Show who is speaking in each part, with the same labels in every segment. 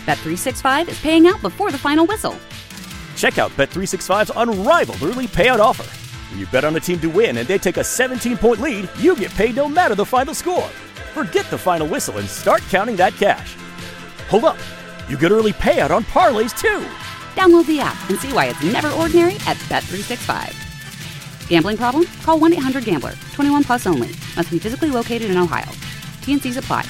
Speaker 1: Bet365 is paying out before the final whistle.
Speaker 2: Check out Bet365's unrivaled early payout offer. When you bet on a team to win and they take a 17-point lead, you get paid no matter the final score. Forget the final whistle and start counting that cash. Hold up. You get early payout on parlays, too.
Speaker 1: Download the app and see why it's never ordinary at Bet365. Gambling problem? Call 1-800-GAMBLER. 21 plus only. Must be physically located in Ohio. T&Cs apply.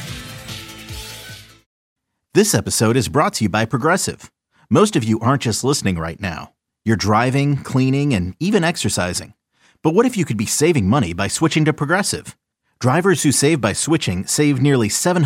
Speaker 3: This episode is brought to you by Progressive. Most of you aren't just listening right now. You're driving, cleaning, and even exercising. But what if you could be saving money by switching to Progressive? Drivers who save by switching save nearly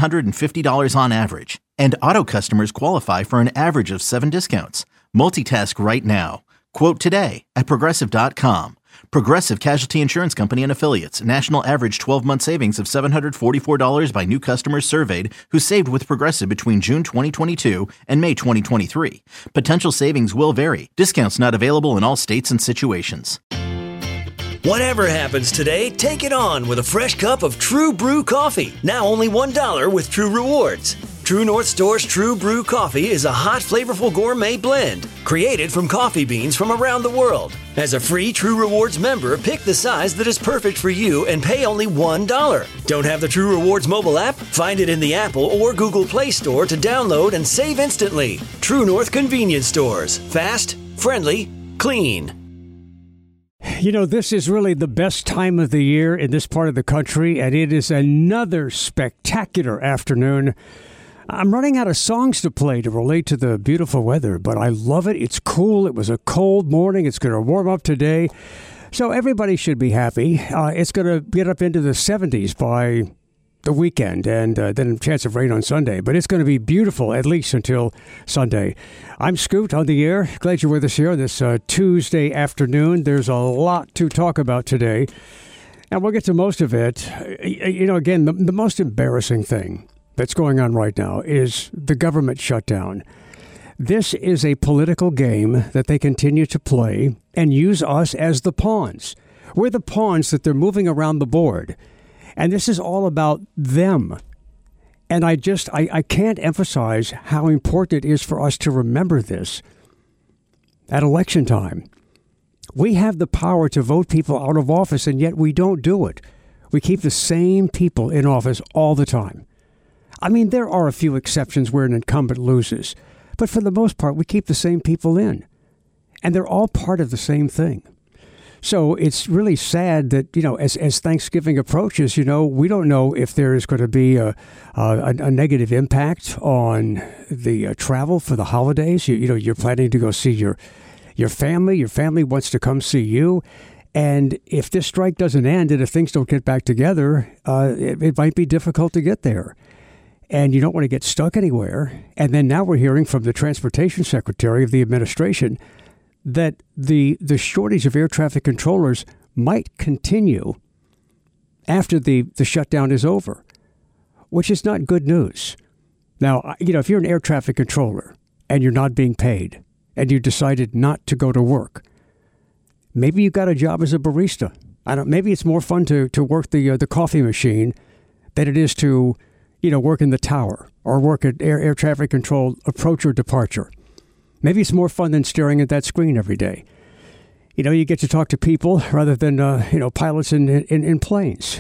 Speaker 3: $750 on average. And auto customers qualify for an average of 7 discounts. Multitask right now. Quote today at Progressive.com. Progressive Casualty Insurance Company and Affiliates. National average 12-month savings of $744 by new customers surveyed who saved with Progressive between June 2022 and May 2023. Potential savings will vary. Discounts not available in all states and situations.
Speaker 4: Whatever happens today, take it on with a fresh cup of True Brew coffee. Now only $1 with True Rewards. True North Store's True Brew coffee is a hot, flavorful gourmet blend created from coffee beans from around the world. As a free True Rewards member, pick the size that is perfect for you and pay only $1. Don't have the True Rewards mobile app? Find it in the Apple or Google Play Store to download and save instantly. True North Convenience Stores. Fast, friendly, clean.
Speaker 5: You know, this is really the best time of the year in this part of the country, and it is another spectacular afternoon. I'm running out of songs to play to relate to the beautiful weather, but I love it. It's cool. It was a cold morning. It's going to warm up today. So everybody should be happy. It's going to get up into the 70s by the weekend, and then a chance of rain on Sunday. But it's going to be beautiful, at least until Sunday. I'm Scoot on the air. Glad you're with us here this Tuesday afternoon. There's a lot to talk about today, and we'll get to most of it. You know, again, the most embarrassing thing that's going on right now is the government shutdown. This is a political game that they continue to play and use us as the pawns. We're the pawns that they're moving around the board. And this is all about them. And I can't emphasize how important it is for us to remember this at election time. We have the power to vote people out of office, and yet we don't do it. We keep the same people in office all the time. I mean, there are a few exceptions where an incumbent loses, but for the most part, we keep the same people in. And they're all part of the same thing. So it's really sad that, you know, as Thanksgiving approaches, you know, we don't know if there is going to be a negative impact on the travel for the holidays. You know, you're planning to go see your family. Your family wants to come see you. And if this strike doesn't end and if things don't get back together, it might be difficult to get there. And you don't want to get stuck anywhere. And then now we're hearing from the Transportation Secretary of the administration that the shortage of air traffic controllers might continue after the shutdown is over, which is not good news. Now, you know, if you're an air traffic controller and you're not being paid and you decided not to go to work, maybe you got a job as a barista. Maybe it's more fun to work the coffee machine than it is to, you know, work in the tower or work at air traffic control approach or departure. Maybe it's more fun than staring at that screen every day. You know, you get to talk to people rather than, pilots in planes.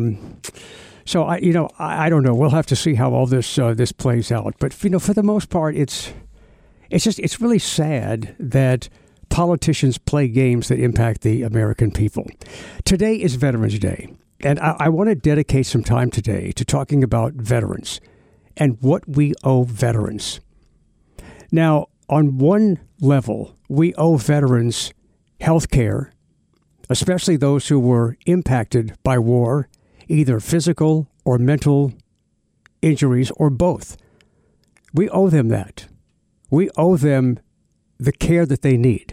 Speaker 5: So, I don't know. We'll have to see how all this plays out. But, you know, for the most part, it's really sad that politicians play games that impact the American people. Today is Veterans Day. And I want to dedicate some time today to talking about veterans and what we owe veterans. Now, on one level, we owe veterans health care, especially those who were impacted by war, either physical or mental injuries or both. We owe them that. We owe them the care that they need.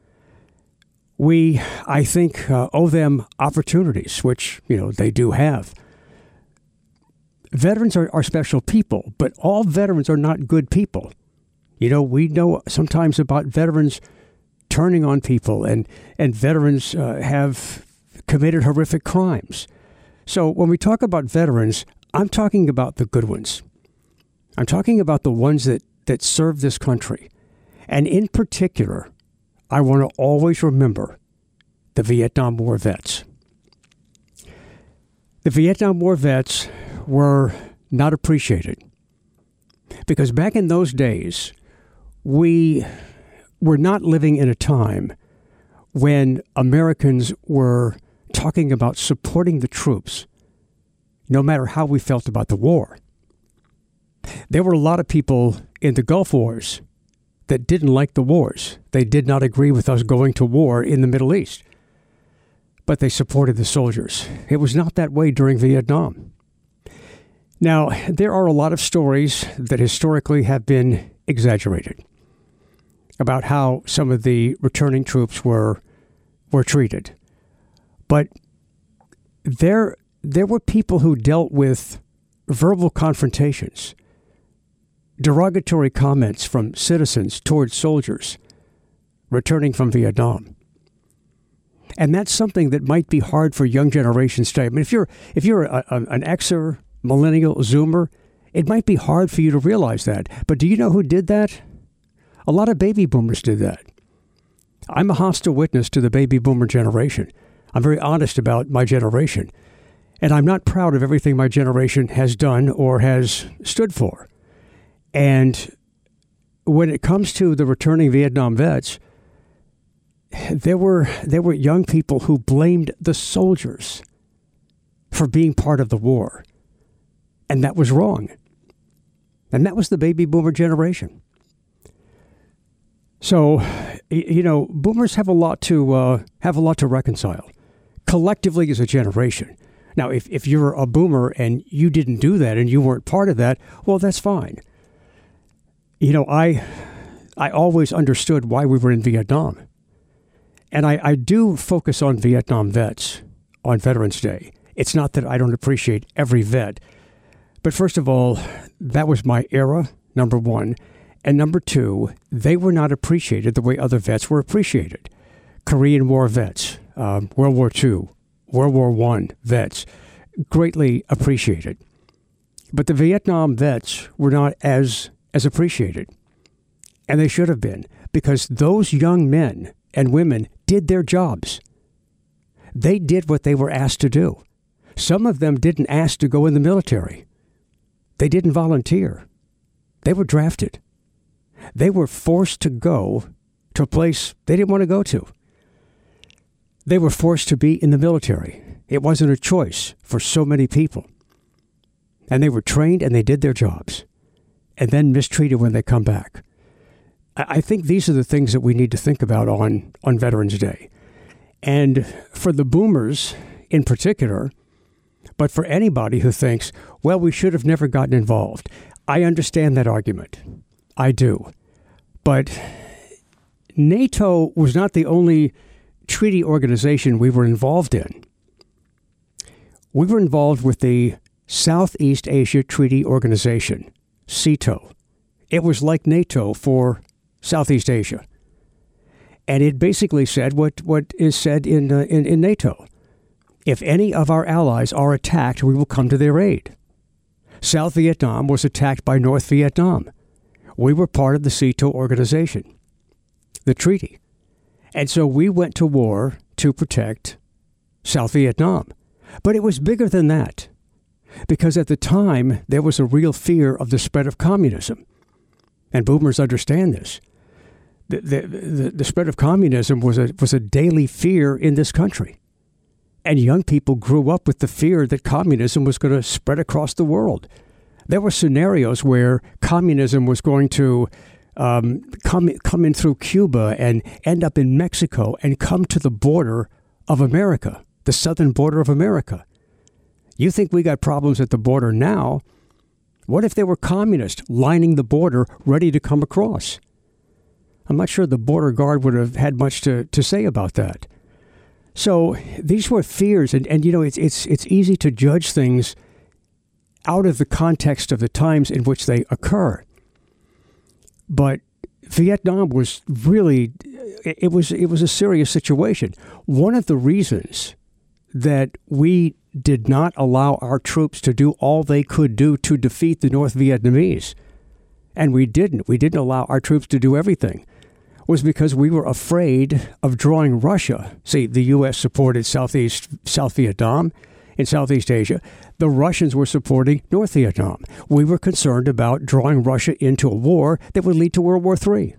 Speaker 5: We, I think, owe them opportunities, which, you know, they do have. Veterans are special people, but all veterans are not good people. You know, we know sometimes about veterans turning on people, and veterans have committed horrific crimes. So when we talk about veterans, I'm talking about the good ones. I'm talking about the ones that served this country. And in particular, I want to always remember the Vietnam War vets. The Vietnam War vets were not appreciated because back in those days, we were not living in a time when Americans were talking about supporting the troops, no matter how we felt about the war. There were a lot of people in the Gulf Wars that didn't like the wars. They did not agree with us going to war in the Middle East, but they supported the soldiers. It was not that way during Vietnam. Now, there are a lot of stories that historically have been exaggerated about how some of the returning troops were treated. But there were people who dealt with verbal confrontations, derogatory comments from citizens towards soldiers returning from Vietnam. And that's something that might be hard for young generations today. I mean, if you're an Xer, millennial, Zoomer, it might be hard for you to realize that. But do you know who did that? A lot of baby boomers did that. I'm a hostile witness to the baby boomer generation. I'm very honest about my generation. And I'm not proud of everything my generation has done or has stood for. And when it comes to the returning Vietnam vets, there were young people who blamed the soldiers for being part of the war. And that was wrong. And that was the baby boomer generation. So, boomers have a lot to reconcile collectively as a generation. Now, if you're a boomer and you didn't do that and you weren't part of that, well, that's fine. I always understood why we were in Vietnam. And I do focus on Vietnam vets on Veterans Day. It's not that I don't appreciate every vet. But first of all, that was my era, number one. And number two, they were not appreciated the way other vets were appreciated. Korean War vets, World War II, World War I vets, greatly appreciated. But the Vietnam vets were not as appreciated. And they should have been, because those young men and women did their jobs. They did what they were asked to do. Some of them didn't ask to go in the military. They didn't volunteer. They were drafted. They were forced to go to a place they didn't want to go to. They were forced to be in the military. It wasn't a choice for so many people. And they were trained and they did their jobs and then mistreated when they come back. I think these are the things that we need to think about on Veterans Day. And for the boomers in particular, but for anybody who thinks, well, we should have never gotten involved. I understand that argument. I do. But NATO was not the only treaty organization we were involved in. We were involved with the Southeast Asia Treaty Organization, SEATO. It was like NATO for Southeast Asia. And it basically said what is said in NATO. If any of our allies are attacked, we will come to their aid. South Vietnam was attacked by North Vietnam. We were part of the SEATO organization, the treaty. And so we went to war to protect South Vietnam. But it was bigger than that, because at the time, there was a real fear of the spread of communism. And boomers understand this. The spread of communism was a daily fear in this country. And young people grew up with the fear that communism was going to spread across the world. There were scenarios where communism was going to come in through Cuba and end up in Mexico and come to the border of America, the southern border of America. You think we got problems at the border now? What if there were communists lining the border ready to come across? I'm not sure the border guard would have had much to say about that. So these were fears, and it's easy to judge things out of the context of the times in which they occur. But Vietnam was really, it was a serious situation. One of the reasons that we did not allow our troops to do all they could do to defeat the North Vietnamese, and we didn't allow our troops to do everything, was because we were afraid of drawing Russia. See, the U.S. supported South Vietnam in Southeast Asia. The Russians were supporting North Vietnam. We were concerned about drawing Russia into a war that would lead to World War III.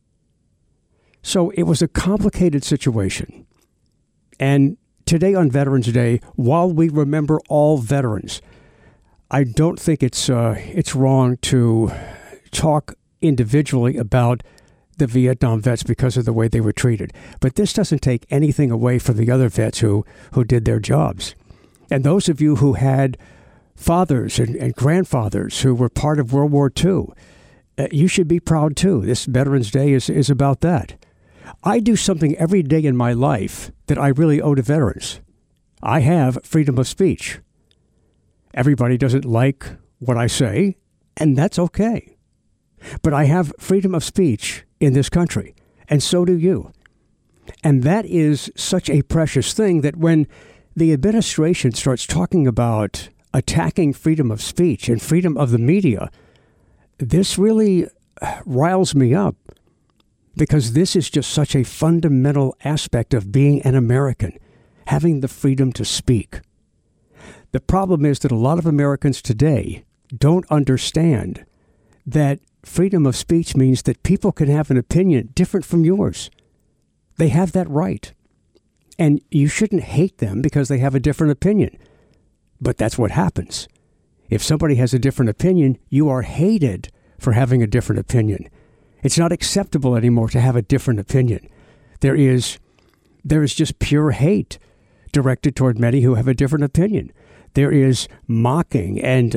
Speaker 5: So it was a complicated situation. And today on Veterans Day, while we remember all veterans, I don't think it's wrong to talk individually about the Vietnam vets because of the way they were treated. But this doesn't take anything away from the other vets who did their jobs. And those of you who had fathers and grandfathers who were part of World War II, you should be proud too. This Veterans Day is about that. I do something every day in my life that I really owe to veterans. I have freedom of speech. Everybody doesn't like what I say, and that's okay. But I have freedom of speech in this country, and so do you. And that is such a precious thing that when the administration starts talking about attacking freedom of speech and freedom of the media, this really riles me up, because this is just such a fundamental aspect of being an American, having the freedom to speak. The problem is that a lot of Americans today don't understand that freedom of speech means that people can have an opinion different from yours. They have that right. And you shouldn't hate them because they have a different opinion. But that's what happens. If somebody has a different opinion, you are hated for having a different opinion. It's not acceptable anymore to have a different opinion. There is just pure hate directed toward many who have a different opinion. There is mocking and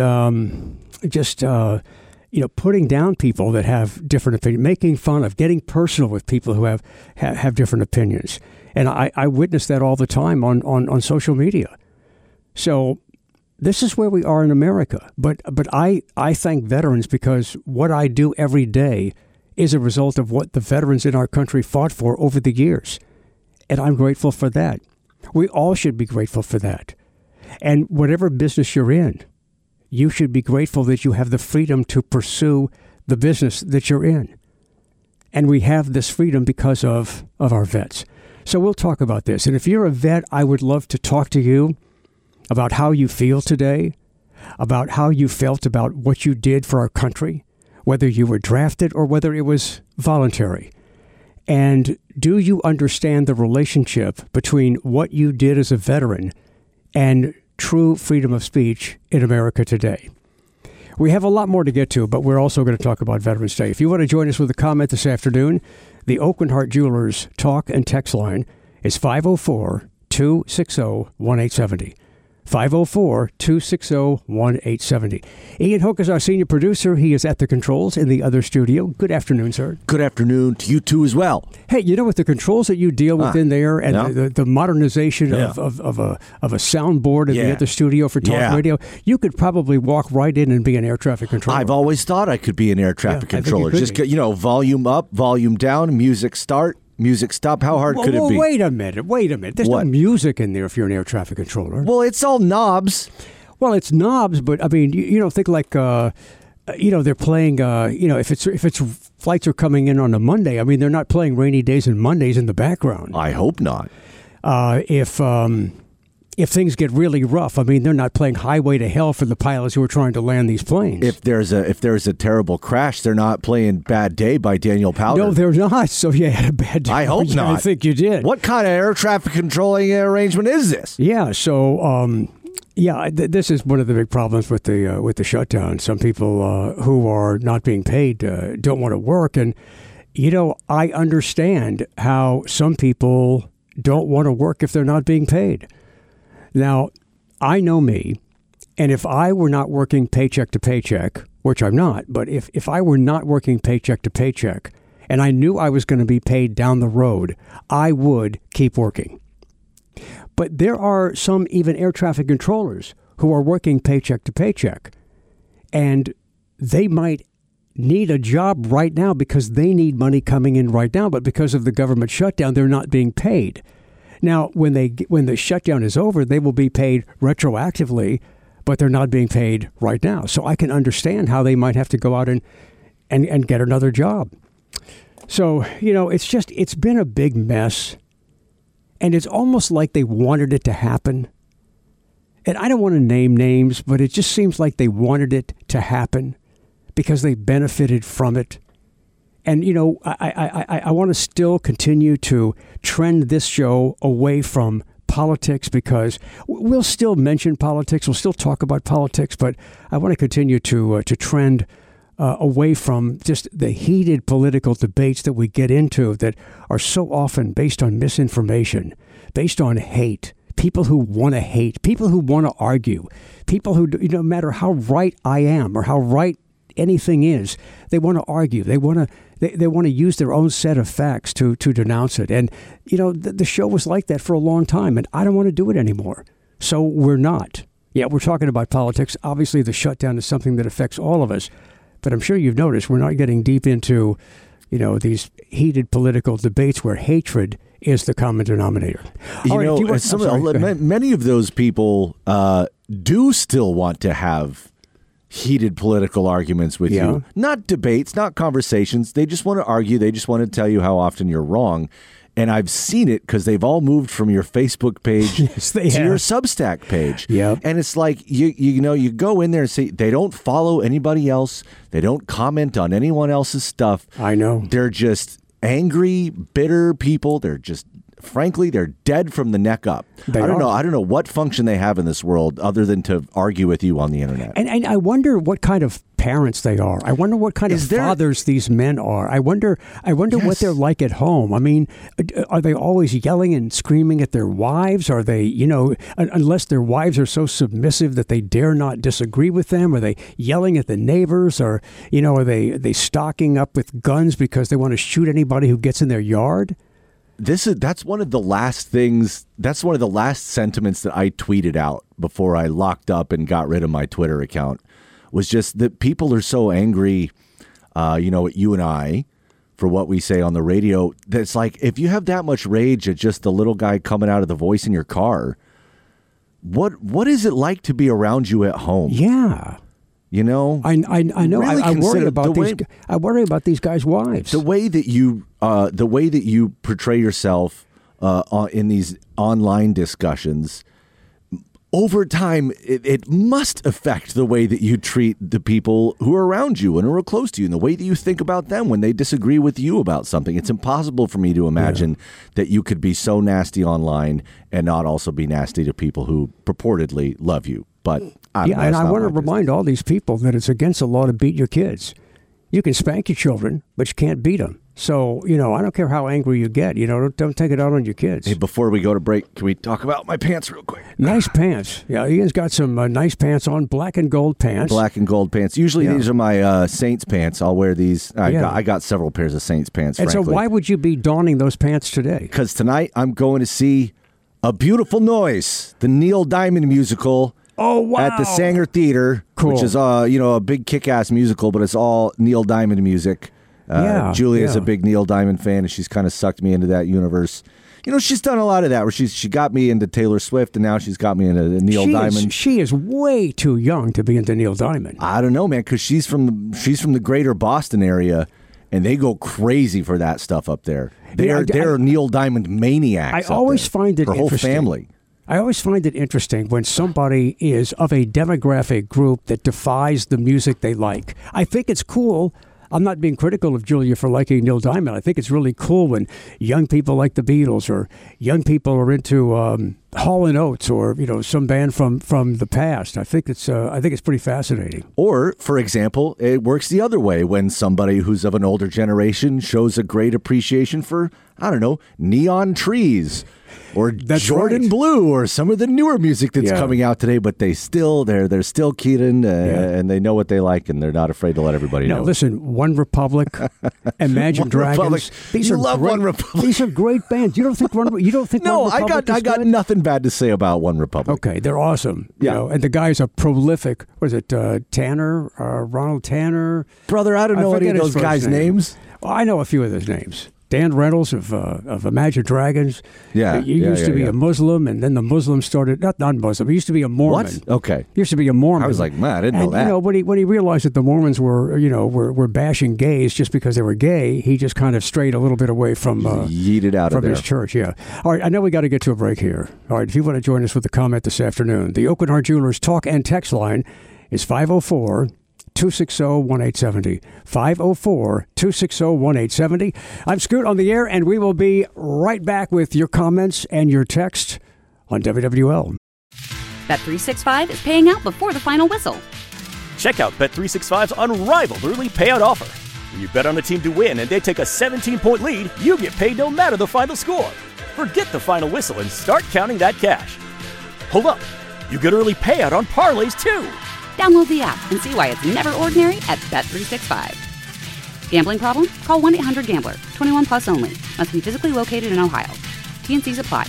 Speaker 5: putting down people that have different opinions, making fun of, getting personal with people who have different opinions. And I witness that all the time on social media. So this is where we are in America. But I thank veterans, because what I do every day is a result of what the veterans in our country fought for over the years. And I'm grateful for that. We all should be grateful for that. And whatever business you're in, you should be grateful that you have the freedom to pursue the business that you're in. And we have this freedom because of our vets. So we'll talk about this. And if you're a vet, I would love to talk to you about how you feel today, about how you felt about what you did for our country, whether you were drafted or whether it was voluntary. And do you understand the relationship between what you did as a veteran and true freedom of speech in America today? We have a lot more to get to, but we're also going to talk about Veterans Day. If you want to join us with a comment this afternoon, the Oakland Heart Jewelers talk and text line is 504-260-1870. 504-260-1870. Ian Hook is our senior producer. He is at the controls in the other studio. Good afternoon, sir.
Speaker 6: Good afternoon to you too as well.
Speaker 5: Hey, you know, with the controls that you deal with in there and the modernization of a soundboard in the other studio for talk radio, you could probably walk right in and be an air traffic controller.
Speaker 6: I've always thought I could be an air traffic controller. Just, volume up, volume down, music start, music stop. How hard could it be?
Speaker 5: Wait a minute. There's no music in there if you're an air traffic controller.
Speaker 6: Well, it's all knobs.
Speaker 5: Well, it's knobs, but I mean, you don't think like, they're playing, if it's flights are coming in on a Monday, I mean, they're not playing Rainy Days and Mondays in the background.
Speaker 6: I hope not.
Speaker 5: If things get really rough, I mean, they're not playing Highway to Hell for the pilots who are trying to land these planes.
Speaker 6: If there's a terrible crash, they're not playing Bad Day by Daniel Powder.
Speaker 5: No, they're not. So you had a bad day.
Speaker 6: I hope not.
Speaker 5: I think you did.
Speaker 6: What kind of air traffic controlling arrangement is this?
Speaker 5: Yeah. So, this is one of the big problems with the shutdown. Some people who are not being paid don't want to work, and I understand how some people don't want to work if they're not being paid. Now, I know me, and if I were not working paycheck to paycheck, which I'm not, but if I were not working paycheck to paycheck, and I knew I was going to be paid down the road, I would keep working. But there are some even air traffic controllers who are working paycheck to paycheck, and they might need a job right now because they need money coming in right now, but because of the government shutdown, they're not being paid. Now, when the shutdown is over, they will be paid retroactively, but they're not being paid right now. So I can understand how they might have to go out and get another job. So, it's been a big mess. And it's almost like they wanted it to happen. And I don't want to name names, but it just seems like they wanted it to happen because they benefited from it. And, I want to still continue to trend this show away from politics because we'll still mention politics. We'll still talk about politics, but I want to continue to trend away from just the heated political debates that we get into that are so often based on misinformation, based on hate, people who want to hate, people who want to argue, people who, no matter how right I am or how right anything is, they want to argue. They want to use their own set of facts to denounce it. And, the show was like that for a long time, and I don't want to do it anymore. So we're not. Yeah, we're talking about politics. Obviously, the shutdown is something that affects all of us. But I'm sure you've noticed we're not getting deep into, these heated political debates where hatred is the common denominator.
Speaker 6: Many of those people do still want to have heated political arguments with you. Not debates, not conversations. They just want to argue. They just want to tell you how often you're wrong. And I've seen it because they've all moved from your Facebook page to your Substack page.
Speaker 5: Yep.
Speaker 6: And it's like, you go in there and say, they don't follow anybody else. They don't comment on anyone else's stuff.
Speaker 5: I know.
Speaker 6: They're just angry, bitter people. They're just, frankly, they're dead from the neck up. I don't know what function they have in this world other than to argue with you on the internet.
Speaker 5: And I wonder what kind of parents they are. I wonder what kind of fathers these men are. I wonder what they're like at home. I mean, are they always yelling and screaming at their wives? Are they, unless their wives are so submissive that they dare not disagree with them? Are they yelling at the neighbors? Or, are they stocking up with guns because they want to shoot anybody who gets in their yard?
Speaker 6: That's one of the last things. That's one of the last sentiments that I tweeted out before I locked up and got rid of my Twitter account. Was just that people are so angry, at you and I, for what we say on the radio. That's like, if you have that much rage at just the little guy coming out of the voice in your car, what is it like to be around you at home?
Speaker 5: Yeah.
Speaker 6: I know.
Speaker 5: Really I worry about I worry about these guys' wives.
Speaker 6: The way that you portray yourself in these online discussions. Over time, it must affect the way that you treat the people who are around you and who are close to you and the way that you think about them when they disagree with you about something. It's impossible for me to imagine that you could be so nasty online and not also be nasty to people who purportedly love you. But I
Speaker 5: want to remind all these people that it's against the law to beat your kids. You can spank your children, but you can't beat them. So, I don't care how angry you get. Don't take it out on your kids.
Speaker 6: Hey, before we go to break, can we talk about my pants real quick?
Speaker 5: Nice pants. Yeah, Ian's got some nice pants on, black and gold pants.
Speaker 6: Black and gold pants. Usually these are my Saints pants. I'll wear these. I got several pairs of Saints pants,
Speaker 5: and
Speaker 6: frankly.
Speaker 5: So why would you be donning those pants today?
Speaker 6: Because tonight I'm going to see A Beautiful Noise, the Neil Diamond musical.
Speaker 5: Oh, wow.
Speaker 6: At the Sanger Theater, which is, a big kick-ass musical, but it's all Neil Diamond music. Julia's a big Neil Diamond fan, and she's kind of sucked me into that universe. She's done a lot of that, where she got me into Taylor Swift, and now she's got me into Neil Diamond.
Speaker 5: She is way too young to be into Neil Diamond.
Speaker 6: I don't know, man, because she's from the greater Boston area, and they go crazy for that stuff up there. They're Neil Diamond maniacs.
Speaker 5: I always find it
Speaker 6: her
Speaker 5: interesting.
Speaker 6: Whole family.
Speaker 5: I always find it interesting when somebody is of a demographic group that defies the music they like. I think it's cool. I'm not being critical of Julia for liking Neil Diamond. I think it's really cool when young people like the Beatles or young people are into Hall & Oates or some band from the past. I think it's pretty fascinating.
Speaker 6: Or, for example, it works the other way when somebody who's of an older generation shows a great appreciation for, I don't know, Neon Trees. Or Jordan Blue, or some of the newer music that's coming out today, but they're still Keaton, and they know what they like, and they're not afraid to let everybody know.
Speaker 5: No, listen, One Republic, Imagine Dragons.
Speaker 6: One Republic.
Speaker 5: These are great bands. You don't think One Republic?
Speaker 6: No, I got nothing bad to say about One Republic.
Speaker 5: Okay, they're awesome. Yeah, and the guy's a prolific. Was it Tanner? Ronald Tanner?
Speaker 6: Brother, I don't know any of those guys' names.
Speaker 5: Well, I know a few of those names. Dan Reynolds of Imagine Dragons.
Speaker 6: Yeah.
Speaker 5: He used to be a Muslim, and then the Muslims started, not Muslim, he used to be a Mormon.
Speaker 6: What? Okay.
Speaker 5: He used to be a Mormon.
Speaker 6: I was like, man, I didn't know that.
Speaker 5: You know, when he realized that the Mormons were bashing gays just because they were gay, he just kind of strayed a little bit away from
Speaker 6: yeeted out
Speaker 5: from
Speaker 6: of there.
Speaker 5: his church. Yeah. All right, I know we got to get to a break here. All right, if you want to join us with a comment this afternoon, the Aucoin Hart Jewelers talk and text line is 504-260-1870. 504-260-1870. I'm Scoot on the air, and we will be right back with your comments and your text on WWL.
Speaker 1: Bet365 is paying out before the final whistle.
Speaker 2: Check out Bet365's unrivaled early payout offer. When you bet on a team to win and they take a 17-point lead, you get paid no matter the final score. Forget the final whistle and start counting that cash. Hold up. You get early payout on parlays, too.
Speaker 1: Download the app and see why it's never ordinary at Bet365. Gambling problem? Call 1-800-GAMBLER. 21 plus only. Must be physically located in Ohio. T&Cs apply.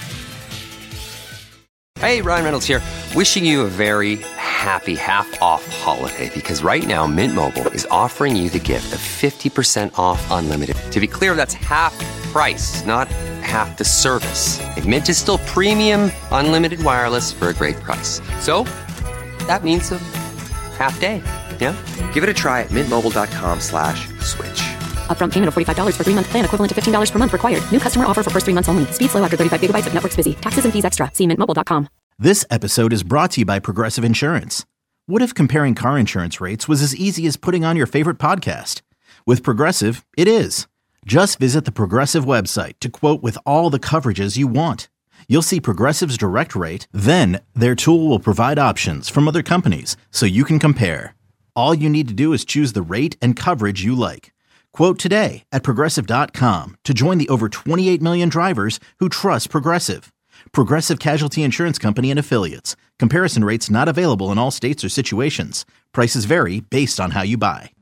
Speaker 7: Hey, Ryan Reynolds here. Wishing you a very happy half-off holiday, because right now Mint Mobile is offering you the gift of 50% off unlimited. To be clear, that's half price, not half the service. And Mint is still premium unlimited wireless for a great price. So that means a half day. Yeah? Give it a try at mintmobile.com/switch.
Speaker 8: Upfront payment of $45 for 3-month plan, equivalent to $15 per month required. New customer offer for first 3 months only. Speed slow after 35 gigabytes if network's busy. Taxes and fees extra. See mintmobile.com.
Speaker 3: This episode is brought to you by Progressive Insurance. What if comparing car insurance rates was as easy as putting on your favorite podcast? With Progressive, it is. Just visit the Progressive website to quote with all the coverages you want. You'll see Progressive's direct rate, then their tool will provide options from other companies so you can compare. All you need to do is choose the rate and coverage you like. Quote today at Progressive.com to join the over 28 million drivers who trust Progressive. Progressive Casualty Insurance Company and Affiliates. Comparison rates not available in all states or situations. Prices vary based on how you buy.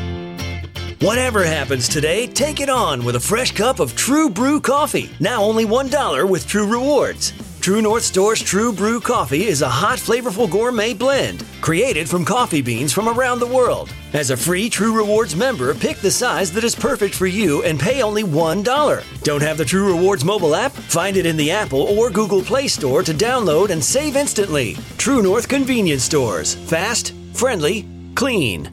Speaker 4: Whatever happens today, take it on with a fresh cup of True Brew coffee. Now only $1 with True Rewards. True North Store's True Brew coffee is a hot, flavorful gourmet blend created from coffee beans from around the world. As a free True Rewards member, pick the size that is perfect for you and pay only $1. Don't have the True Rewards mobile app? Find it in the Apple or Google Play Store to download and save instantly. True North Convenience Stores. Fast, friendly, clean.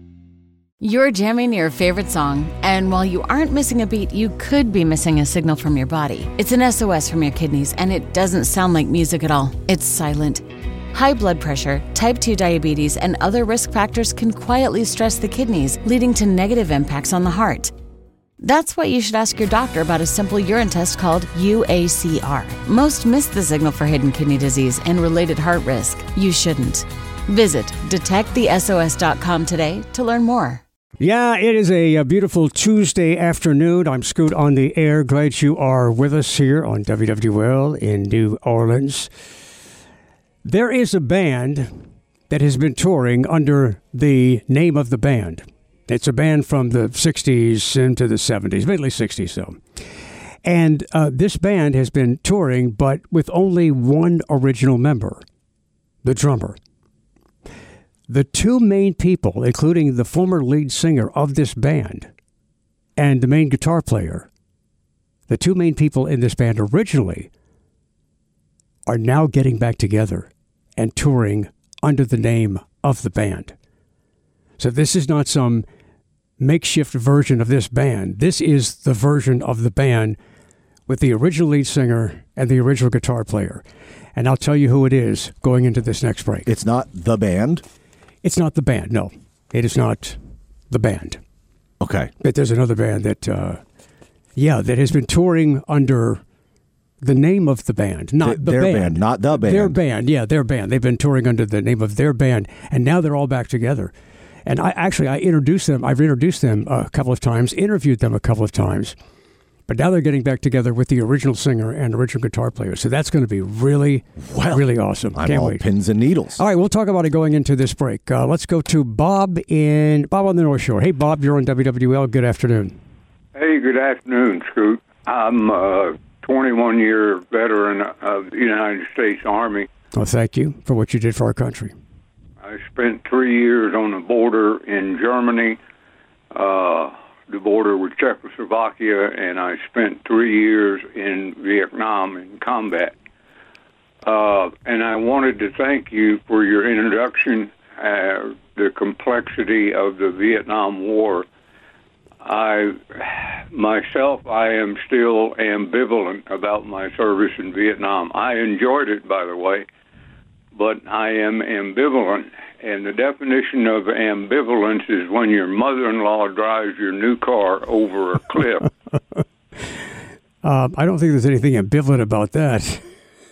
Speaker 9: You're jamming your favorite song, and while you aren't missing a beat, you could be missing a signal from your body. It's an SOS from your kidneys, and it doesn't sound like music at all. It's silent. High blood pressure, type 2 diabetes, and other risk factors can quietly stress the kidneys, leading to negative impacts on the heart. That's why you should ask your doctor about a simple urine test called UACR. Most miss the signal for hidden kidney disease and related heart risk. You shouldn't. Visit detectthesos.com today to learn more.
Speaker 5: Yeah, it is a beautiful Tuesday afternoon. I'm Scoot on the air. Glad you are with us here on WWL in New Orleans. There is a band that has been touring under the name of the band. It's a band from the 60s into the 70s, mainly 60s, though. And this band has been touring, but with only one original member, the drummer. The two main people, including the former lead singer of this band and the main guitar player, the two main people in this band originally are now getting back together and touring under the name of the band. So this is not some makeshift version of this band. This is the version of the band with the original lead singer and the original guitar player. And I'll tell you who it is going into this next break.
Speaker 6: It's not the band?
Speaker 5: It's not the band, no. It is not the band.
Speaker 6: Okay.
Speaker 5: But there's another band that, that has been touring under the name of the band, not the
Speaker 6: their
Speaker 5: band.
Speaker 6: Not the band.
Speaker 5: Their band, their band. They've been touring under the name of their band, and now they're all back together. And I've introduced them a couple of times, interviewed them a couple of times, but now they're getting back together with the original singer and original guitar player. So that's going to be really awesome.
Speaker 6: I'm
Speaker 5: Can't
Speaker 6: all
Speaker 5: wait.
Speaker 6: pins and needles.
Speaker 5: All right, we'll talk about it going into this break. Let's go to Bob on the North Shore. Hey, Bob, you're on WWL. Good afternoon.
Speaker 10: Hey, good afternoon, Scoot. I'm a 21-year veteran of the United States Army.
Speaker 5: Well, thank you for what you did for our country.
Speaker 10: I spent 3 years on the border in Germany. the border with Czechoslovakia, and I spent 3 years in Vietnam in combat. And I wanted to thank you for your introduction, the complexity of the Vietnam War. I am still ambivalent about my service in Vietnam. I enjoyed it, by the way, but I am ambivalent. And the definition of ambivalence is when your mother-in-law drives your new car over a cliff.
Speaker 5: I don't think there's anything ambivalent about that.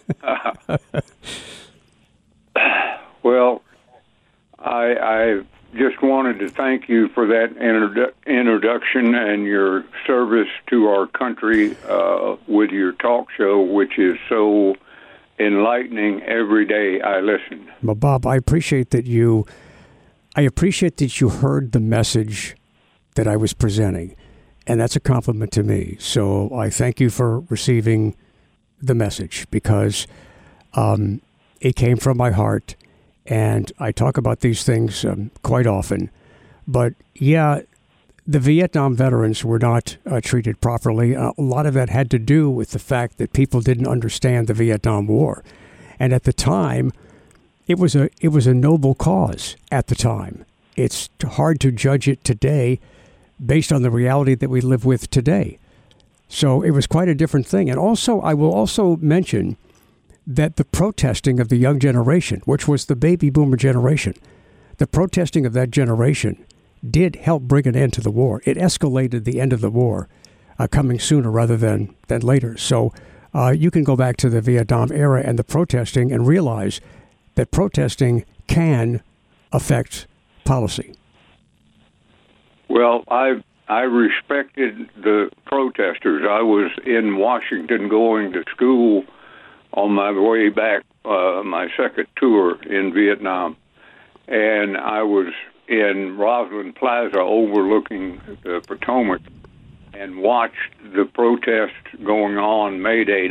Speaker 10: Well, I just wanted to thank you for that introduction and your service to our country with your talk show, which is so enlightening. Every day I listen.
Speaker 5: Well, Bob, I appreciate that you heard the message that I was presenting, and that's a compliment to me. So I thank you for receiving the message, because it came from my heart, and I talk about these things quite often. But yeah, the Vietnam veterans were not treated properly. A lot of that had to do with the fact that people didn't understand the Vietnam War. And at the time, it was a noble cause at the time. It's hard to judge it today based on the reality that we live with today. So it was quite a different thing. And also, I will also mention that the protesting of the young generation, which was the baby boomer generation, the protesting of that generation did help bring an end to the war. It escalated the end of the war, coming sooner rather than later. So you can go back to the Vietnam era and the protesting and realize that protesting can affect policy.
Speaker 10: Well, I respected the protesters. I was in Washington going to school on my way back, my second tour in Vietnam, and I was in Roslyn Plaza overlooking the Potomac and watched the protest going on May Day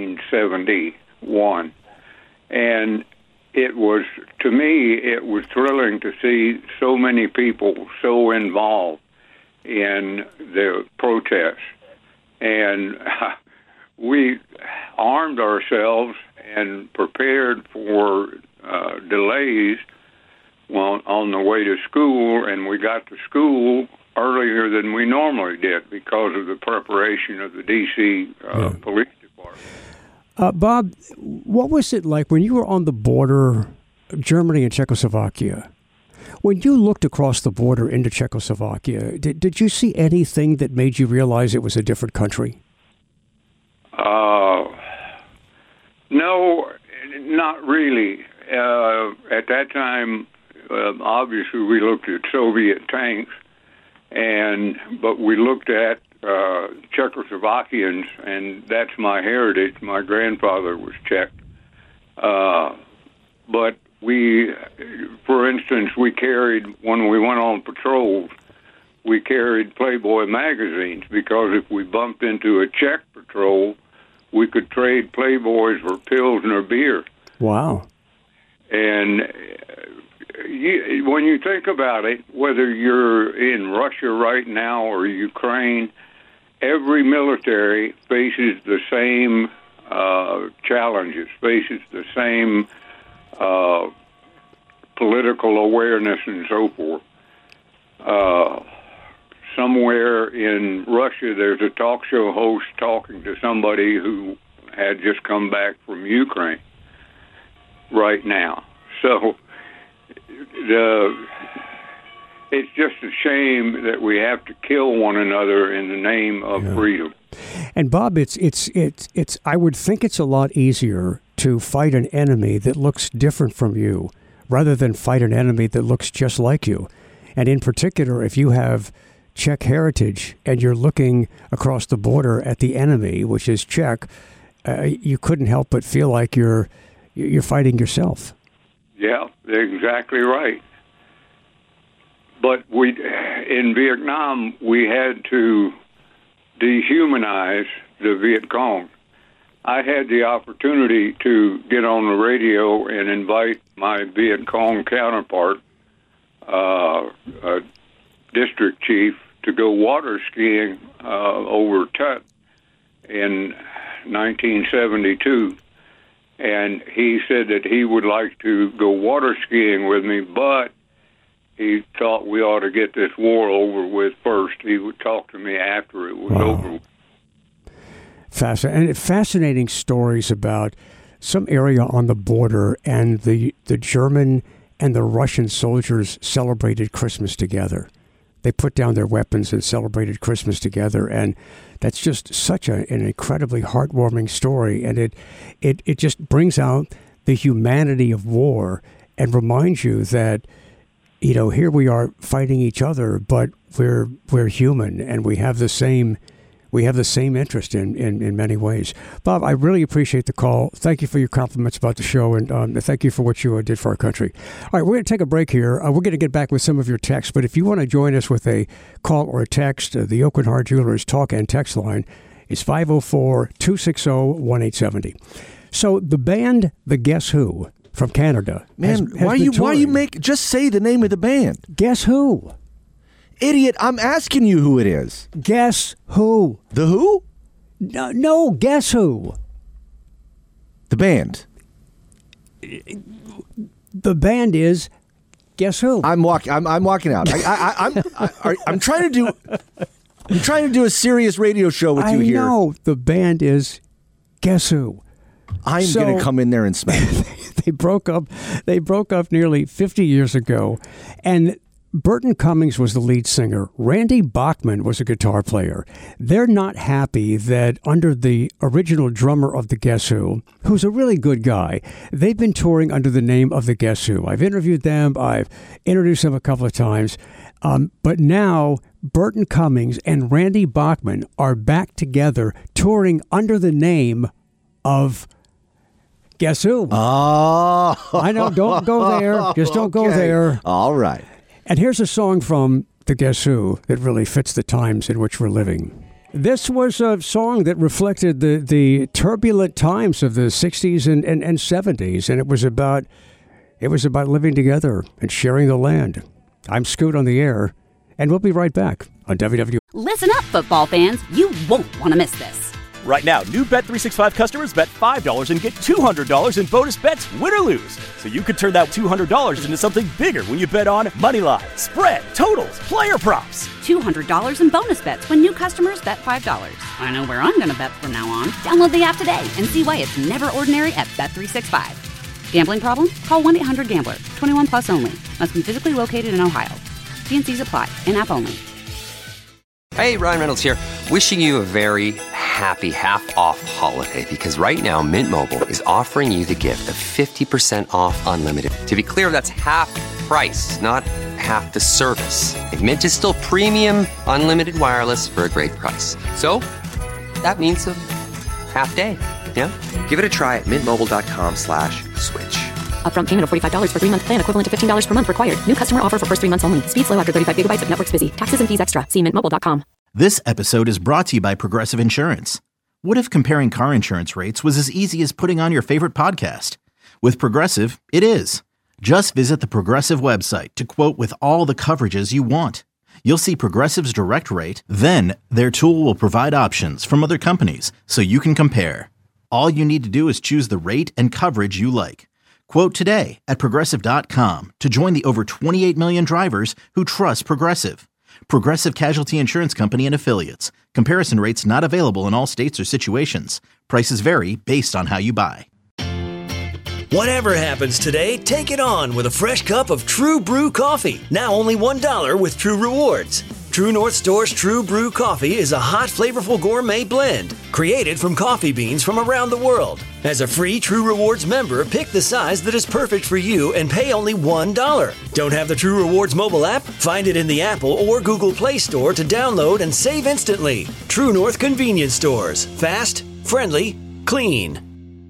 Speaker 10: 1971. And it was, to me, it was thrilling to see so many people so involved in the protest. And we armed ourselves and prepared for delays on the way to school, and we got to school earlier than we normally did because of the preparation of the D.C. Police Department.
Speaker 5: Bob, what was it like when you were on the border, Germany and Czechoslovakia? When you looked across the border into Czechoslovakia, did you see anything that made you realize it was a different country?
Speaker 10: No, not really. At that time, obviously we looked at Soviet tanks, but we looked at Czechoslovakians, and that's my heritage. My grandfather was Czech. But we, for instance, when we went on patrols, we carried Playboy magazines, because if we bumped into a Czech patrol, we could trade Playboys for Pilsner beer.
Speaker 5: Wow.
Speaker 10: And when you think about it, whether you're in Russia right now or Ukraine, every military faces the same challenges, faces the same political awareness and so forth. Somewhere in Russia, there's a talk show host talking to somebody who had just come back from Ukraine right now. So it's just a shame that we have to kill one another in the name of freedom.
Speaker 5: And Bob, it's. I would think it's a lot easier to fight an enemy that looks different from you rather than fight an enemy that looks just like you. And in particular, if you have Czech heritage and you're looking across the border at the enemy, which is Czech, you couldn't help but feel like you're fighting yourself.
Speaker 10: Yeah, exactly right. But in Vietnam, we had to dehumanize the Viet Cong. I had the opportunity to get on the radio and invite my Viet Cong counterpart, a district chief, to go water skiing over Tut in 1972. And he said that he would like to go water skiing with me, but he thought we ought to get this war over with first. He would talk to me after it was over.
Speaker 5: Fascinating stories about some area on the border, and the German and the Russian soldiers celebrated Christmas together. They put down their weapons and celebrated Christmas together, and that's just such an incredibly heartwarming story, and it just brings out the humanity of war and reminds you that, you know, here we are fighting each other, but we're human, and we have the same interest in many ways. Bob, I really appreciate the call. Thank you for your compliments about the show, and thank you for what you did for our country. All right, we're going to take a break here. We're going to get back with some of your texts, but if you want to join us with a call or a text, the Aucoin Hart Jewelers talk and text line is 504-260-1870. So the band, the Guess Who from Canada.
Speaker 6: Man, why you make just say the name of the band?
Speaker 5: Guess Who?
Speaker 6: Idiot, I'm asking you who it is.
Speaker 5: Guess Who?
Speaker 6: The Who?
Speaker 5: No, Guess Who?
Speaker 6: The band.
Speaker 5: The band is Guess Who?
Speaker 6: I'm walking out. I'm trying to do a serious radio show with you here.
Speaker 5: I know. The band is Guess Who?
Speaker 6: I'm going to come in there and smack you.
Speaker 5: They broke up nearly 50 years ago, and Burton Cummings was the lead singer. Randy Bachman was a guitar player. They're not happy that under the original drummer of the Guess Who, who's a really good guy, they've been touring under the name of the Guess Who. I've interviewed them. I've introduced them a couple of times. But now Burton Cummings and Randy Bachman are back together touring under the name of Guess Who.
Speaker 6: Oh.
Speaker 5: I know. Don't go there. Just don't go there.
Speaker 6: All right.
Speaker 5: And here's a song from the Guess Who that really fits the times in which we're living. This was a song that reflected the turbulent times of the 60s and 70s, and it was about living together and sharing the land. I'm Scoot on the air, and we'll be right back on WW.
Speaker 1: Listen up, football fans. You won't want to miss this.
Speaker 2: Right now, new Bet365 customers bet $5 and get $200 in bonus bets, win or lose. So you could turn that $200 into something bigger when you bet on money line, spread, totals, player props.
Speaker 1: $200 in bonus bets when new customers bet $5. I know where I'm going to bet from now on. Download the app today and see why it's never ordinary at Bet365. Gambling problem? Call 1-800-GAMBLER. 21 plus only. Must be physically located in Ohio. T&Cs apply. In-app only.
Speaker 7: Hey, Ryan Reynolds here. Wishing you a very happy half-off holiday, because right now Mint Mobile is offering you the gift of 50% off unlimited. To be clear, that's half price, not half the service. And Mint is still premium unlimited wireless for a great price. So that means a half day. Yeah? Give it a try at mintmobile.com/switch.
Speaker 8: Upfront payment of $45 for 3-month plan, equivalent to $15 per month required. New customer offer for first 3 months only. Speed slow after 35 gigabytes if network's busy. Taxes and fees extra. See mintmobile.com.
Speaker 3: This episode is brought to you by Progressive Insurance. What if comparing car insurance rates was as easy as putting on your favorite podcast? With Progressive, it is. Just visit the Progressive website to quote with all the coverages you want. You'll see Progressive's direct rate, then their tool will provide options from other companies so you can compare. All you need to do is choose the rate and coverage you like. Quote today at Progressive.com to join the over 28 million drivers who trust Progressive. Progressive Casualty Insurance Company and Affiliates. Comparison rates not available in all states or situations. Prices vary based on how you buy.
Speaker 4: Whatever happens today, take it on with a fresh cup of True Brew coffee. Now only $1 with True Rewards. True North Store's True Brew coffee is a hot, flavorful gourmet blend created from coffee beans from around the world. As a free True Rewards member, pick the size that is perfect for you and pay only $1. Don't have the True Rewards mobile app? Find it in the Apple or Google Play Store to download and save instantly. True North Convenience Stores. Fast, friendly, clean.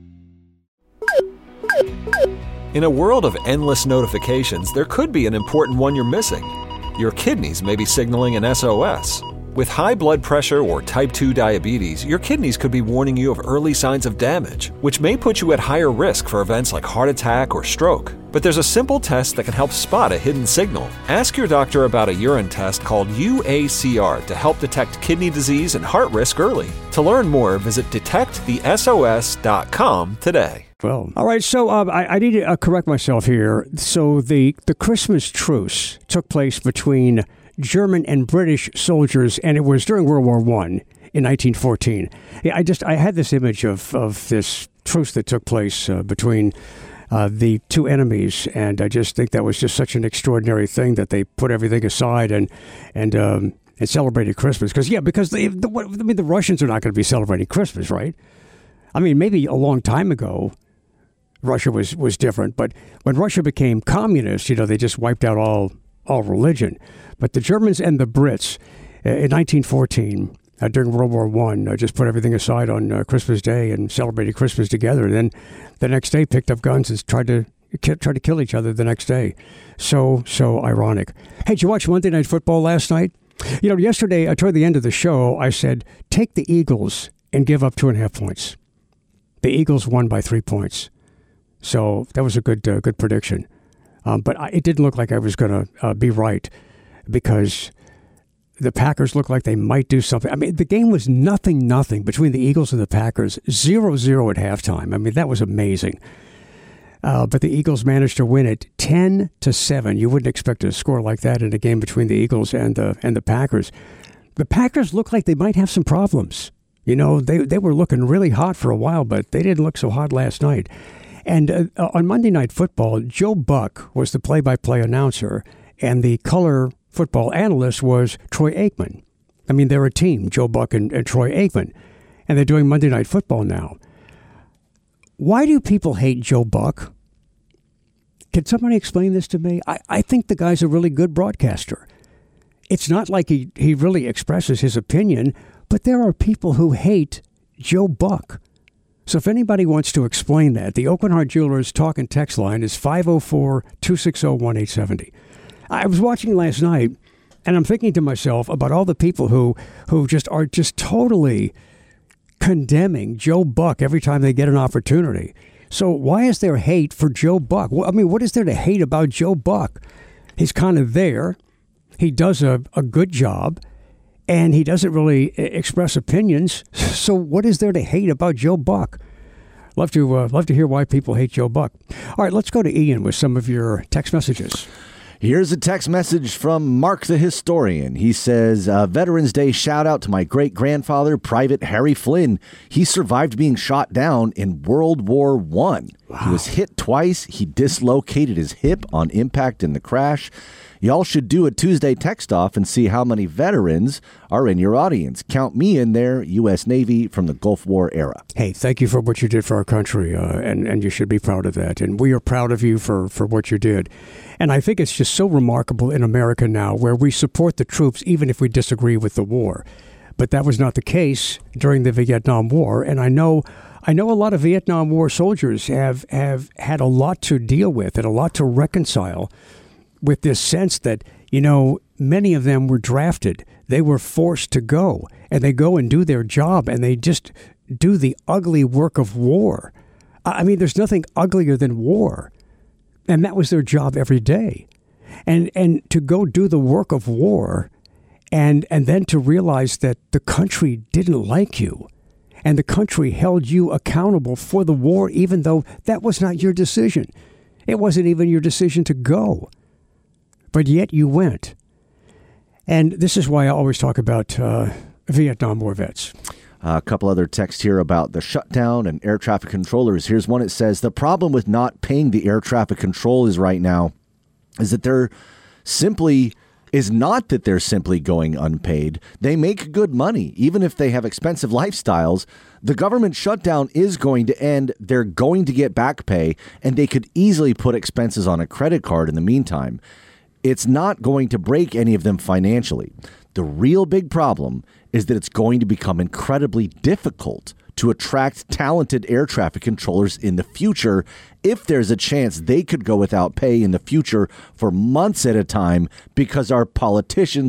Speaker 11: In a world of endless notifications, there could be an important one you're missing. Your kidneys may be signaling an SOS. With high blood pressure or type 2 diabetes, your kidneys could be warning you of early signs of damage, which may put you at higher risk for events like heart attack or stroke. But there's a simple test that can help spot a hidden signal. Ask your doctor about a urine test called UACR to help detect kidney disease and heart risk early. To learn more, visit detectthesos.com today.
Speaker 5: Well, all right, so I need to correct myself here. So the Christmas truce took place between German and British soldiers, and it was during World War I in 1914. Yeah, I had this image of this truce that took place between the two enemies, and I just think that was just such an extraordinary thing that they put everything aside and celebrated Christmas. Because the Russians are not going to be celebrating Christmas, right? I mean, maybe a long time ago, Russia was different, but when Russia became communist, they just wiped out all religion. But the Germans and the Brits in 1914, during World War I, just put everything aside on Christmas Day and celebrated Christmas together. Then the next day picked up guns and tried to kill each other the next day. So ironic. Hey, did you watch Monday Night Football last night? Yesterday, toward the end of the show, I said, take the Eagles and give up 2.5 points. The Eagles won by 3 points. So that was a good prediction. But it didn't look like I was going to be right, because the Packers looked like they might do something. I mean, the game was 0-0 between the Eagles and the Packers, 0-0 at halftime. I mean, that was amazing. But the Eagles managed to win it 10-7. You wouldn't expect a score like that in a game between the Eagles and the Packers. The Packers looked like they might have some problems. They were looking really hot for a while, but they didn't look so hot last night. And on Monday Night Football, Joe Buck was the play-by-play announcer, and the color football analyst was Troy Aikman. I mean, they're a team, Joe Buck and Troy Aikman, and they're doing Monday Night Football now. Why do people hate Joe Buck? Can somebody explain this to me? I think the guy's a really good broadcaster. It's not like he really expresses his opinion, but there are people who hate Joe Buck. So if anybody wants to explain that, the Aucoin Hart Jewelers talk and text line is 504-260-1870. I was watching last night, and I'm thinking to myself about all the people who are just totally condemning Joe Buck every time they get an opportunity. So why is there hate for Joe Buck? I mean, what is there to hate about Joe Buck? He's kind of there. He does a good job. And he doesn't really express opinions. So what is there to hate about Joe Buck? Love to hear why people hate Joe Buck. All right, let's go to Ian with some of your text messages.
Speaker 6: Here's a text message from Mark the Historian. He says, Veterans Day shout out to my great-grandfather, Private Harry Flynn. He survived being shot down in World War I. Wow. He was hit twice. He dislocated his hip on impact in the crash. Y'all should do a Tuesday text off and see how many veterans are in your audience. Count me in there, U.S. Navy from the Gulf War era.
Speaker 5: Hey, thank you for what you did for our country, and you should be proud of that. And we are proud of you for what you did. And I think it's just so remarkable in America now, where we support the troops even if we disagree with the war. But that was not the case during the Vietnam War. And I know a lot of Vietnam War soldiers have had a lot to deal with and a lot to reconcile with this sense that, many of them were drafted. They were forced to go, and they go and do their job, and they just do the ugly work of war. I mean, there's nothing uglier than war. And that was their job every day. And to go do the work of war and then to realize that the country didn't like you and the country held you accountable for the war, even though that was not your decision. It wasn't even your decision to go. But yet you went. And this is why I always talk about Vietnam War vets.
Speaker 6: A couple other texts here about the shutdown and air traffic controllers. Here's one. It says, the problem with not paying the air traffic controllers right now is that they're simply going unpaid. They make good money, even if they have expensive lifestyles. The government shutdown is going to end. They're going to get back pay, and they could easily put expenses on a credit card in the meantime. It's not going to break any of them financially. The real big problem is that it's going to become incredibly difficult to attract talented air traffic controllers in the future if there's a chance they could go without pay in the future for months at a time because our politicians are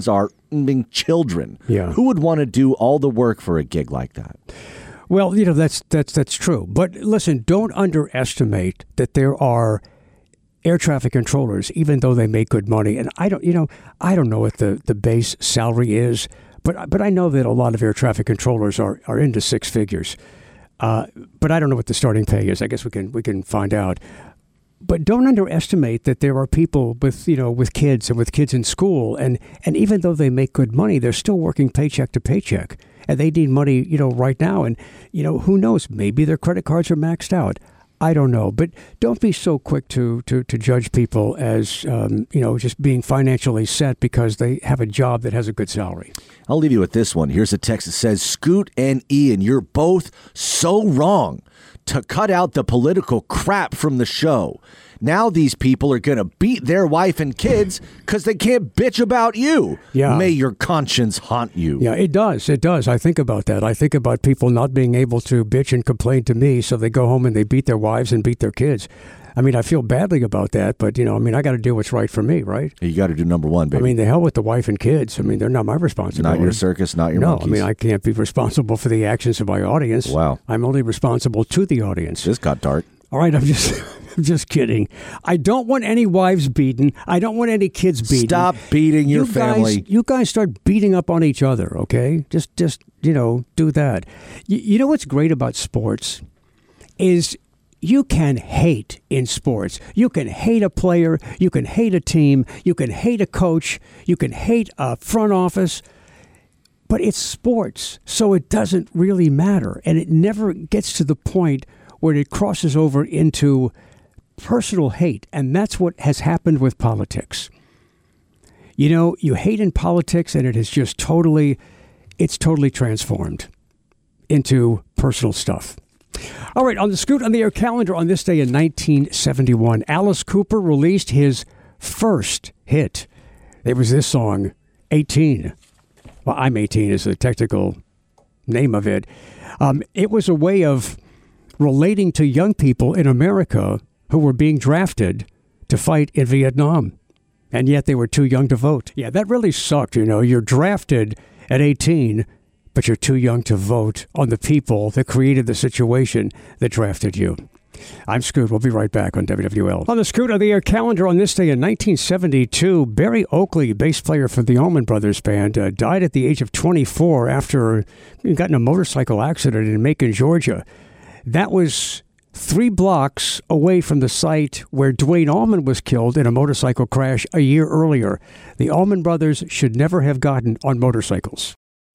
Speaker 6: children.
Speaker 5: Yeah.
Speaker 6: Who would want to do all the work for a gig like that?
Speaker 5: Well, that's true. But listen, don't underestimate that there are air traffic controllers, even though they make good money. And I don't know what the base salary is, but I know that a lot of air traffic controllers are into six figures. But I don't know what the starting pay is. I guess we can find out. But don't underestimate that there are people with kids and with kids in school, and even though they make good money, they're still working paycheck to paycheck, and they need money, right now. And who knows? Maybe their credit cards are maxed out. I don't know, but don't be so quick to judge people as just being financially set because they have a job that has a good salary.
Speaker 6: I'll leave you with this one. Here's a text that says, Scoot and Ian, you're both so wrong. To cut out the political crap from the show. Now these people are going to beat their wife and kids because they can't bitch about you.
Speaker 5: Yeah.
Speaker 6: May your conscience haunt you.
Speaker 5: Yeah, it does. It does. I think about that. I think about people not being able to bitch and complain to me, so they go home and they beat their wives and beat their kids. I mean, I feel badly about that, but, I got to do what's right for me, right?
Speaker 6: You got to do number one, baby.
Speaker 5: I mean, the hell with the wife and kids. I mean, they're not my responsibility.
Speaker 6: Not your circus, not your monkeys.
Speaker 5: I mean, I can't be responsible for the actions of my audience.
Speaker 6: Wow.
Speaker 5: I'm only responsible to the audience.
Speaker 6: This got dark.
Speaker 5: All right, I'm just kidding. I don't want any wives beaten. I don't want any kids beaten.
Speaker 6: Stop beating your family.
Speaker 5: You guys start beating up on each other, okay? Just do that. You know what's great about sports is you can hate in sports. You can hate a player. You can hate a team. You can hate a coach. You can hate a front office. But it's sports, so it doesn't really matter. And it never gets to the point where it crosses over into personal hate. And that's what has happened with politics. You hate in politics, and it is just totally transformed into personal stuff. All right, on the Scoot on the Air calendar on this day in 1971, Alice Cooper released his first hit. It was this song, 18. Well, I'm 18 is the technical name of it. It was a way of relating to young people in America who were being drafted to fight in Vietnam, and yet they were too young to vote. Yeah, that really sucked, You're drafted at 18, but you're too young to vote on the people that created the situation that drafted you. I'm Scoot. We'll be right back on WWL. On the Scoot on the Air calendar on this day in 1972, Barry Oakley, bass player for the Allman Brothers Band, died at the age of 24 after he got in a motorcycle accident in Macon, Georgia. That was 3 blocks away from the site where Duane Allman was killed in a motorcycle crash a year earlier. The Allman Brothers should never have gotten on motorcycles.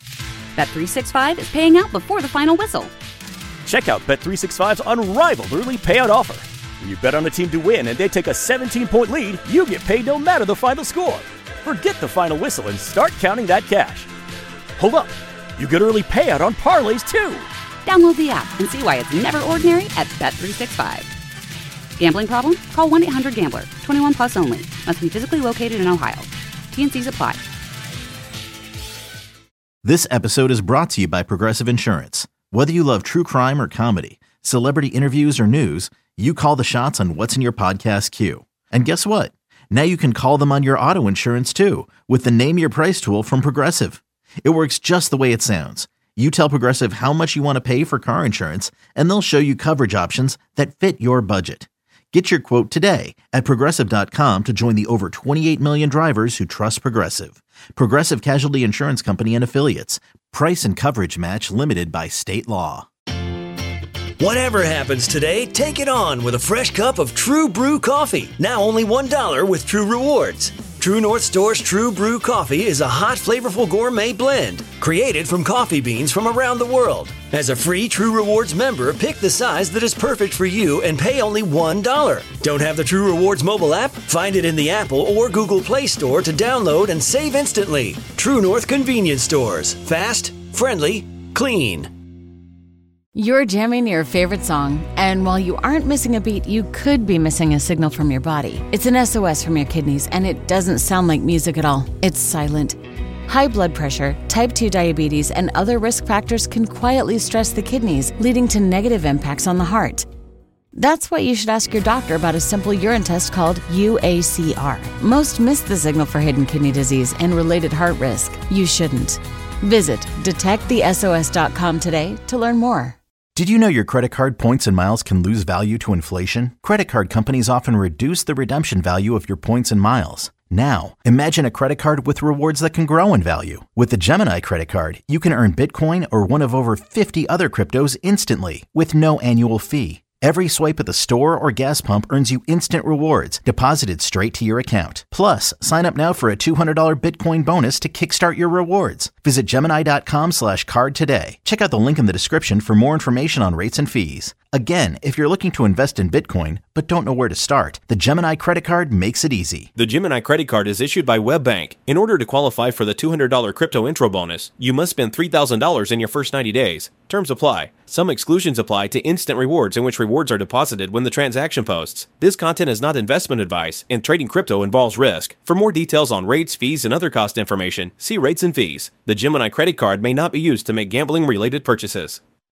Speaker 1: Bet365 is paying out before the final whistle.
Speaker 2: Check out Bet365's unrivaled early payout offer. When you bet on a team to win and they take a 17-point lead, you get paid no matter the final score. Forget the final whistle and start counting that cash. Hold up. You get early payout on parlays, too.
Speaker 1: Download the app and see why it's never ordinary at Bet365. Gambling problem? Call 1-800-GAMBLER. 21 plus only. Must be physically located in Ohio. T&Cs apply.
Speaker 3: This episode is brought to you by Progressive Insurance. Whether you love true crime or comedy, celebrity interviews or news, you call the shots on what's in your podcast queue. And guess what? Now you can call them on your auto insurance too with the Name Your Price tool from Progressive. It works just the way it sounds. You tell Progressive how much you want to pay for car insurance, and they'll show you coverage options that fit your budget. Get your quote today at Progressive.com to join the over 28 million drivers who trust Progressive. Progressive Casualty Insurance Company and Affiliates. Price and coverage match limited by state law.
Speaker 4: Whatever happens today, take it on with a fresh cup of True Brew coffee. Now only $1 with True Rewards. True North Store's True Brew coffee is a hot, flavorful gourmet blend created from coffee beans from around the world. As a free True Rewards member, pick the size that is perfect for you and pay only $1. Don't have the True Rewards mobile app? Find it in the Apple or Google Play Store to download and save instantly. True North Convenience Stores. Fast, friendly, clean.
Speaker 9: You're jamming your favorite song, and while you aren't missing a beat, you could be missing a signal from your body. It's an SOS from your kidneys, and it doesn't sound like music at all. It's silent. High blood pressure, type 2 diabetes, and other risk factors can quietly stress the kidneys, leading to negative impacts on the heart. That's why you should ask your doctor about a simple urine test called UACR. Most miss the signal for hidden kidney disease and related heart risk. You shouldn't. Visit detectthesos.com today to learn more.
Speaker 3: Did you know your credit card points and miles can lose value to inflation? Credit card companies often reduce the redemption value of your points and miles. Now, imagine a credit card with rewards that can grow in value. With the Gemini credit card, you can earn Bitcoin or one of over 50 other cryptos instantly with no annual fee. Every swipe at the store or gas pump earns you instant rewards deposited straight to your account. Plus, sign up now for a $200 Bitcoin bonus to kickstart your rewards. Visit Gemini.com/card today. Check out the link in the description for more information on rates and fees. Again, if you're looking to invest in Bitcoin but don't know where to start, the Gemini credit card makes it easy.
Speaker 12: The Gemini credit card is issued by WebBank. In order to qualify for the $200 crypto intro bonus, you must spend $3,000 in your first 90 days. Terms apply. Some exclusions apply to instant rewards in which rewards are deposited when the transaction posts. This content is not investment advice, and trading crypto involves risk. For more details on rates, fees, and other cost information, see rates and fees. The Gemini credit card may not be used to make gambling-related purchases.